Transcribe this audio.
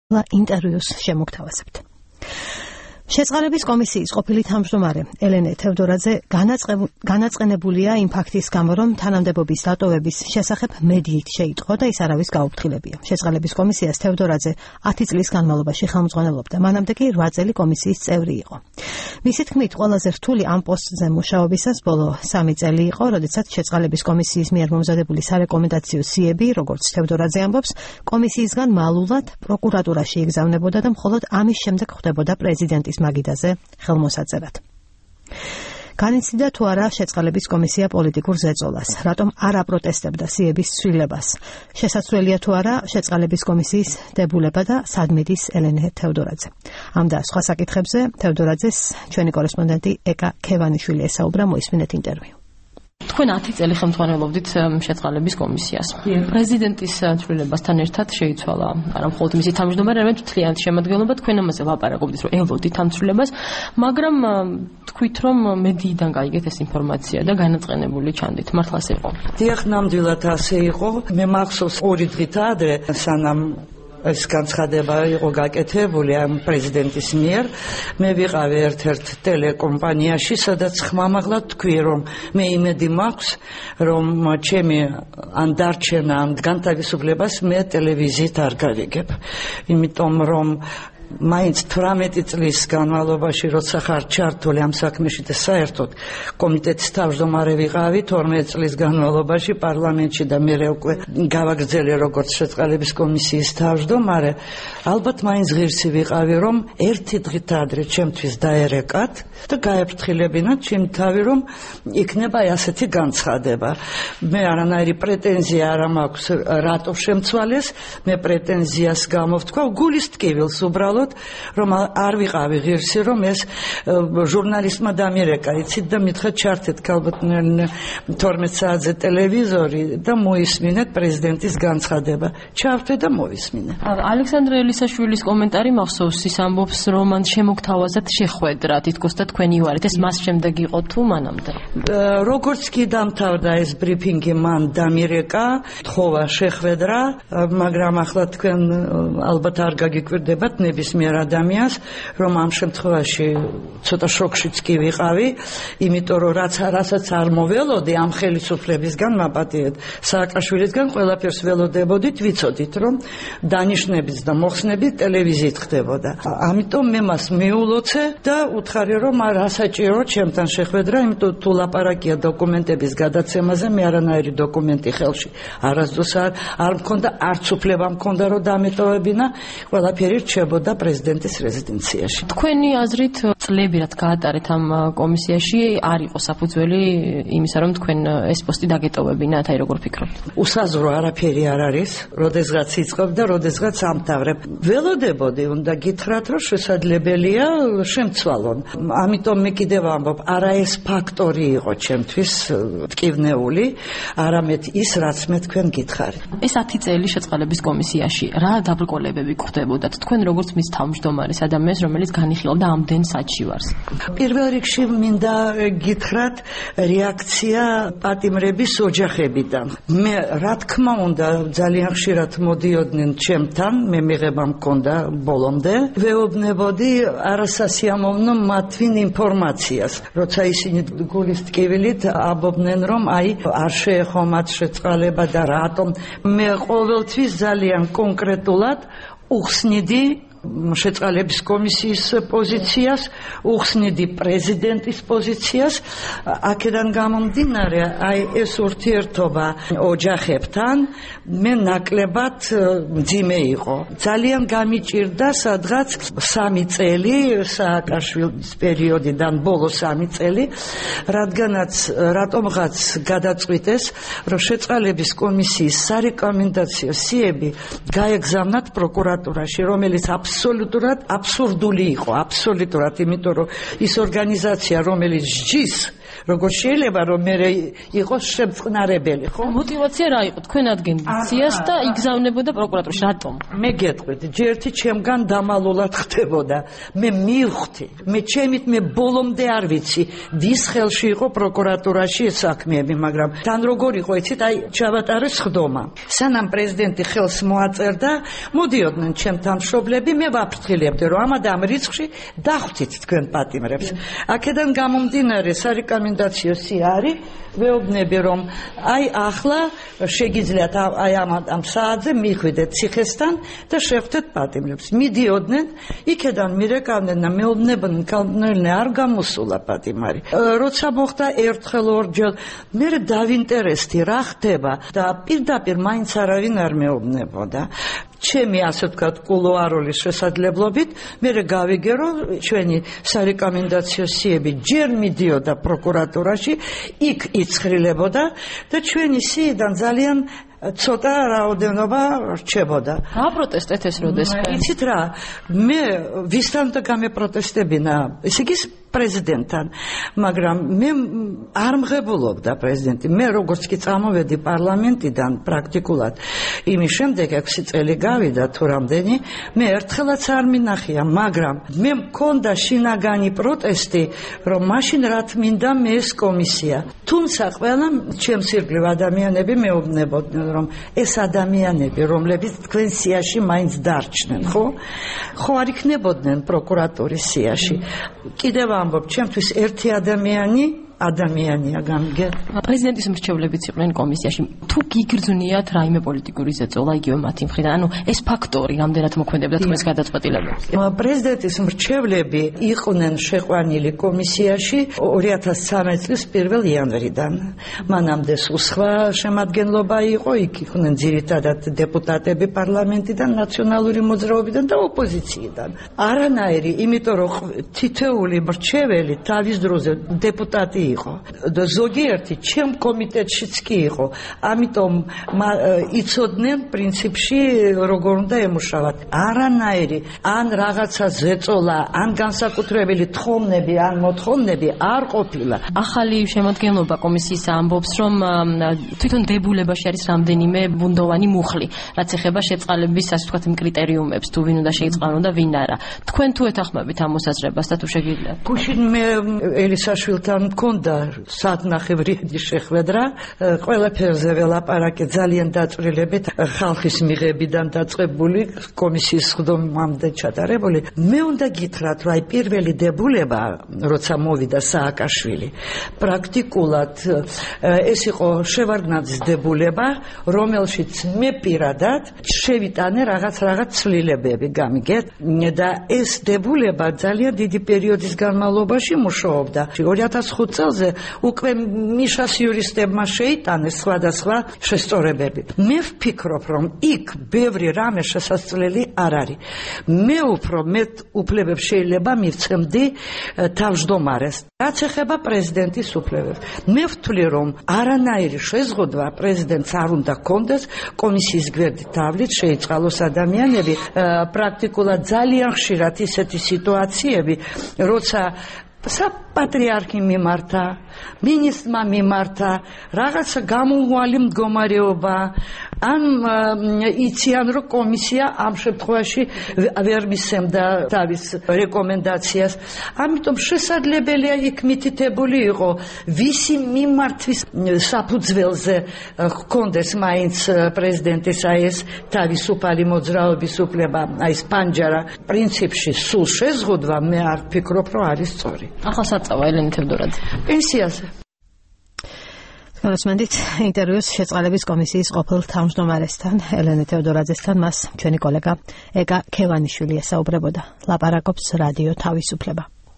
ინტერვიუს შემოგთავაზებთ. შეწყალების კომისიის ყოფილი თავმჯდომარე ელენე თევდორაძე განაწყენებულია იმ ფაქტის გამო, რომ თანამდებობის დატოვების შესახებ მედიით შეიტყო და ის არავის გაუფრთხილებია. შეწყალების კომისიას თევდორაძე 10 წლის განმავლობაში ხელმძღვანელობდა, მანამდე კი 8 წელი კომისიის წევრი იყო. მისი თქმით, ყველაზე რთული ამ პოსტზე მუშაობისას ბოლო 3 წელი იყო, როდესაც შეწყალების კომისიის მიერ მომზადებული სარეკომენდაციო სიები, როგორც თევდორაძე ამბობს, კომისიისგან მალულად პროკურატურაში იგზავნებოდა და მხოლოდ ამის შემდეგ ხდებოდა პრეზიდენტის მაგიდაზე ხელმოსაწერად. განიცდიდა თუ არა შეწყალების კომისია პოლიტიკურ ზეწოლას, რატომ არ აპროტესტებდა სიების ცვლილებას. შესაძლებელია თუ არა შეწყალების კომისიის დებულება და სად მიდის ელენე თევდორაძე. ამ და სხვა საკითხებზე თევდორაძეს ჩვენი კორესპონდენტი ეკა ქევანიშვილი ესაუბრა, მოისმინეთ ინტერვიუ. თქვენ 10 წელი ხელმძღვანელობდით შეწყალების კომისიას. პრეზიდენტის ცვლილებასთან ერთად შეიცვალა არა მხოლოდ მისი თავმჯდომარე, არამედ მთლიანად შემადგენლობა. თქვენ ამაზე ლაპარაკობდით, რომ ელოდით ამ ცვლილებას, მაგრამ თქვით, რომ მედიიდან გაიგეთ ეს ინფორმაცია და განაწყენებული ჩანდით. მართლა ასე იყო? დიახ, ნამდვილად ასე იყო. მე მახსოვს 2 დღით ადრე, სანამ ეს განცხადება იყო გაკეთებული ამ პრეზიდენტის მიერ, მე ვიყავი ერთ-ერთ ტელეკომპანიაში, სადაც ხმამაღლა თქვი, რომ მე იმედი მაქვს, რომ ჩემი ან დარჩენა, ან განთავისუფლებას მე ტელევიზიით არ გავიგებ. იმიტომ რომ მაინც 18 წლის განმავლობაში, როცა ხარ ჩართული ამ საქმეში და საერთოდ კომიტეტის თავმჯდომარე ვიყავი 12 წლის განმავლობაში პარლამენტში და მე უკვე გავაგრძელე როგორც შეწყალების კომისიის თავმჯდომარე, ალბათ მაინც ღირსი ვიყავი, რომ ერთი დღით ადრე ჩემთვის დაერეკათ და გაეფრთხილებინათ ჩემი თავი, რომ იქნება ასეთი განცხადება. მე არანაირი პრეტენზია არ მაქვს რატო შემცვალეს, მე პრეტენზიას გამოვთქვა გულის ტკივილს უბრალოდ, რომ არ ვიყავი ღირსი, რომ ეს ჟურნალისტმა დამირეკა, იცით და მითხრა ჩართეთ ალბათ 12 საათზე ტელევიზორი და მოისმინეთ პრეზიდენტის განცხადება. ჩავთვე და მოვისმინე. ალექსანდრე ელისაშვილის კომენტარი მახსოვს, ის ამბობს, რომ მან შემოგთავაზათ შეხვედრა, თითქოს და თქვენი ვარით. ეს მას შემდეგ იყო თუ მანამდე? როგორც კი დამთავრდა ეს ბრიფინგი, მან დამირეკა, თხოვა შეხვედრა, მაგრამ ახლა თქვენ ალბათ არ გაგიკვირდებათ ნებისმიერ ადამიანს, რომ ამ შემთხვევაში ცოტა შოკშიც კი ვიყავი, იმიტომ რომ რასაც არ მოველოდი ამ ხელისუფლებისგან, მაპატიეთ სააკაშვილისგან, ყველაფერს ველოდებოდით, ვიცოდით, რომ დანიშნებით და მოხსნებით ტელევიზიით ხდებოდა. ამიტომ მე მას მიულოცე და უთხარი, რომ არ ასაჭირო ჩემთან შეხვედრა, იმიტომ თუ ლაპარაკია დოკუმენტების გადაცემაზე, მე არანაირი დოკუმენტი ხელში არასდროს არ მქონდა, არც უფლება მქონდა, რომ დამეტოვებინა, ყველაფერი რჩებოდა პრეზიდენტის რეზიდენციაში. თქვენი აზრით წლები რაც გაატარეთ ამ კომისიაში არ იყო საფუძველი იმისა, რომ თქვენ ეს პოსტი დაგეტოვებინათ, აი როგორ ფიქრობთ? უსაზრო არაფერი არ არის, როდესღაც იწყებ და როდესღაც ამთავრებ. ველოდებოდი, უნდა გითხრათ, რომ შესაძლებელია შემცვალონ. ამიტომ მე კიდევ ამბობ, არა ეს ფაქტორი იყო ჩემთვის ტკივნეული, არამედ ის, რაც მე თქვენ გითხარით. ეს 10 წელი შეწყალების კომისიაში რა დაბრკოლებები გხდებოდათ? თქვენ როგორც მის თავმჯდომარის ადამიანს, რომელიც განიხილავდა ამდენ საჩივარს. პირველ რიგში მინდა გითხრათ რეაქცია პატიმრების ოჯახებიდან. მე რა თქმა უნდა ძალიან ხშირად მოდიოდნენ ჩემთან, მე მიღება მქონდა ბოლომდე, ვეუბნებოდი არასასიამოვნო მათვინ ინფორმაციას, როცა ისინი გულის ტკივილით ამბობდნენ, რომ აი არ შეეხო მათ შეწყალება და რატომ. მე ყოველთვის ძალიან კონკრეტულად უხსნიდი შეწყალების კომისიის პოზიციას, უხსნიდი პრეზიდენტის პოზიციას. აქედან გამომდინარე, აი ეს ურთიერთობა ოჯახებთან მე ნაკლებად მძიმე იყო. ძალიან გამიჭირდა სადღაც 3 წელი, სააკაშვილის პერიოდიდან ბოლო 3 წელი, რატომღაც გადაწყვიტეს, რომ შეწყალების კომისიის სარეკომენდაციო სიები გაეგზავნათ პროკურატურაში, რომელიც აბსოლუტურად აბსურდული იყო, აბსოლუტურად, იმიტომ რომ ის ორგანიზაცია, რომელიც ჯის როგორ შეიძლება რომ მე იყოს შემწყნარებელი, ხო? მოტივაცია რა იყო თქვენ ადგენდიციას და იგზავნებოდა პროკურატურაში, რატომ? მე გეტყვით, ჯერთი ჩემგან დამალულად ხდებოდა. მე მივხვდი, მე ჩემით მე ბოლომდე არ ვიცი, ვის ხელში იყო პროკურატურაში ეს საქმეები, მაგრამ თან როგორ იყო, იცით, აი ჩავატარეს ხდომა. სანამ პრეზიდენტი ხელს მოაწერდა, მოდიოდნენ ჩემთან მშობლები, მე ვაფრთხილებდი, რომ ამ რიცხვში დახვდით თქვენ პატიმრებს. აქედან გამომდინარე, სარეკომენდაციო სია არის, ვეუბნები, რომ აი ახლა შეგიძლიათ აი ამ საათზე მიხვიდეთ ციხესთან და შეხვდეთ პატიმრებს. მიდიოდნენ, იქედან მირეკავდნენ და მეუბნებოდნენ, კანონელი არ გამოსულა პატიმარი. როცა მოხდა ერთხელ ორჯერ, მე დავინტერესდი რა ხდება და პირდაპირ მაინც არავინ არ მეუბნებოდა. ჩემი ასე ვთქვათ კულუარული შესაძლებლობით მე გავიგე რომ ჩვენი სარეკომენდაციო სიები ჯერ მიდიოდა პროკურატურაში, იქ იცხრილებოდა და ჩვენი სიიდან ძალიან ცოტა რაოდენობა რჩებოდა. რა პროტესტეთ ეს როდესმე? იცით რა, მე ვისთან და გამეპროტესტებინა, ესე იგი პრეზიდენტთან, მაგრამ მე არ მღებულობდა პრეზიდენტი. მე როგორც კი წამოვედი პარლამენტიდან პრაქტიკულად, იმის შემდეგ 6 წელი გავიდა თუ რამდენი, მე ერთხელაც არ მინახია, მაგრამ მე მქონდა შინაგანი პროტესტი, რომ მაშინ რა თმინდა მე ეს კომისია. თუმცა ყველა ჩემს ირგვლივ ადამიანები მეუბნებოდნენ, რომ ეს ადამიანები, რომლებიც თქვენ სიაში მაინც დარჩნენ, ხო არ იქნებოდნენ პროკურატურის სიაში. კიდევ ამბობ, ჩემთვის ერთი ადამიანია გამიგე. პრეზიდენტის მრჩევლებიც იყვნენ კომისიაში. თუ გიგრძნიათ რაიმე პოლიტიკური ზეწოლა იგივე მათი მხრიდან, ანუ ეს ფაქტორი რამდენად მოქმედებდა თქვენს გადაწყვეტილებებს? პრეზიდენტის მრჩევლები იყვნენ შეყვანილი კომისიაში 2013 წლის 1 იანვრიდან. მანამდე სხვა შემადგენლობა იყო, იქ იყვნენ ძირითადად დეპუტატები პარლამენტიდან, ნაციონალური მოძრაობიდან და ოპოზიციიდან. არანაირი, იმიტომ რომ თითოეული მრჩეველი თავის დროზე დეპუტატი იყო და ზოგიერთი ჩემ კომიტეტშიც კი იყო. ამიტომ იცოდნენ პრინციპში როგორ უნდა ემუშავათ. არანაირი ან რაღაცა ზეწოლა, ან განსაკუთრებული თხოვნები, ან მოთხოვნები არ ყოფილა. ახალი შემადგენლობა კომისიის ამბობს, რომ თვითონ დებულებაში არის რამდენიმე ბუნდოვანი მუხლი, რაც ეხება შეწყალების ასე ვთქვათ კრიტერიუმებს, თუ ვინ უნდა შეიწყალონ და ვინ არა. თქვენ თუ ეთანხმებით ამ მოსაზრებას და თუ შეგიძლიათ? გუშინ მე ელისაშვილთან მქონდა საათნახევრიერი შეხვედრა, ყველაფერზე ველაპარაკე ძალიან დაწვრილებით, ხალხის მიღებიდან დაწყებული, კომისიის ხდომამდე ჩატარებული. მე უნდა გითხრათ, რომ აი პირველი დებულება, როცა მოვიდა სააკაშვილი, პრაქტიკულად ეს იყო შევარდნაძის დებულება, რომელშიც მე პირადად შევიტანე რაღაც ცვლილებები, გამიგეთ? და ეს დებულება ძალიან დიდი პერიოდის განმავლობაში მუშაობდა. 2005 წელზე უკვე მიშას იურისტებმა შეიტანეს სხვადასხვა შესწორებები. მე ვფიქრობ, რომ იქ ბევრი რამე შესაძლებელი არ არის. მე უფრო მეტ უფლებებს შეიძლება მივცემდი თავმჯდომარეს. რაც ეხება პრეზიდენტის უფლებებს, მე ვთვლი, რომ არანაირი შეზღუდვა პრეზიდენტს არ უნდა ჰქონდეს კომისიის გვერდით თავლით შეიწყალოს ადამიანები. პრაქტიკულად ძალიან ხშირად ისეთი სიტუაციები, როცა საპატრიარქი მიმართა, მინისტრმა მიმართა, რაღაცა გამოუვალი მდგომარეობა, ან იციან, რომ კომისია ამ შემთხვევაში ვერ მისცემდა თავის რეკომენდაციას. ამიტომ შესაძლებელია იქ მითითებული იყო, ვისი მიმართვის საფუძველზე ჰქონდეს მაინც პრეზიდენტის აი ეს თავისუფალი მოძრაობის უფლება, აი ეს პანჯარა. პრინციპში სულ შეზღუდვა მე არ ვფიქრობ, რომ არის სწორი. ახლა საწავა ელენე თევდორაძე. პენსიაზე. გასმენდით ინტერვიუს შეწყალების კომისიის ყოფილ თავმჯდომარესთან, ელენე თევდორაძესთან, მას ჩვენი კოლეგა ეკა ქევანიშვილი ესაუბრებოდა. ლაპარაკობს რადიო თავისუფლება.